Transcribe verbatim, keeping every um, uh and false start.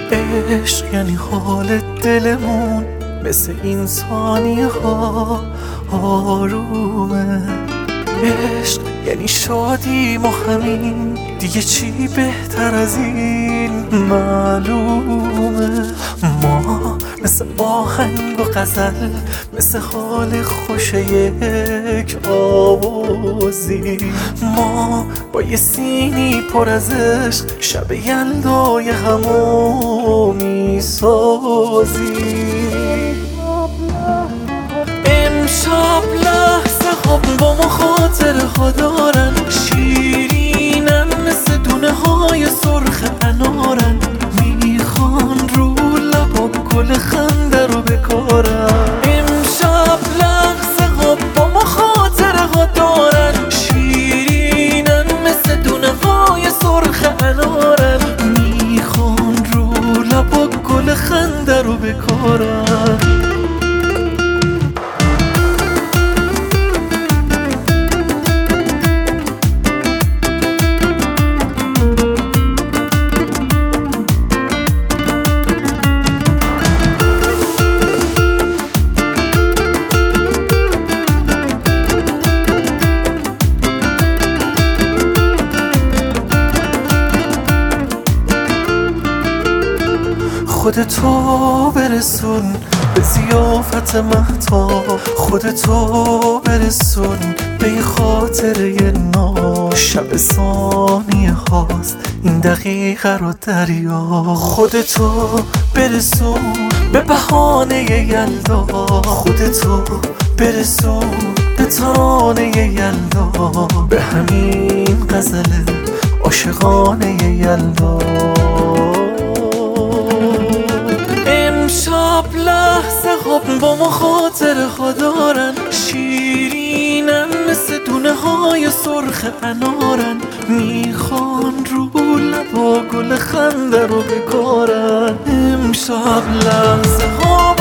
عشق یعنی حال دلمون مثل این ثانیه ها آرومه. عشق یعنی شادیم و همین دیگه، چی بهتر از این معلومه. ما مثل آهنگ و غزل، مثل حال خوش یک آوازی، ما با یه سینی پر از عشق شب یلدای همو میسازیم. امشب لحظه ها با ما خاطره ها دارن، شیرینن مثل دونه های سرخ انارن، میخوان رو لبا گل خنده رو بکارن. امشب لحظه ها با ما خاطره ها دارن، شیرینن مثل دونه های سرخ انارن، میخوان رو لبا گل خنده رو بکارن. خودتو برسون به ضیافت مهتاب، خودتو برسون به یه خاطره ناز. شب ثانیه هاست این دقیقه رو دریا، خودتو برسون به بهانه یلدا، خودتو برسون به ترانه یلدا، به همین غزل عاشقانه یلدا. امشب لحظه ها با ما خاطره ها دارن، شیرینن مثل دونه های سرخ انارن، میخوان رو لبا گل خنده رو بکارن. امشب لحظه ها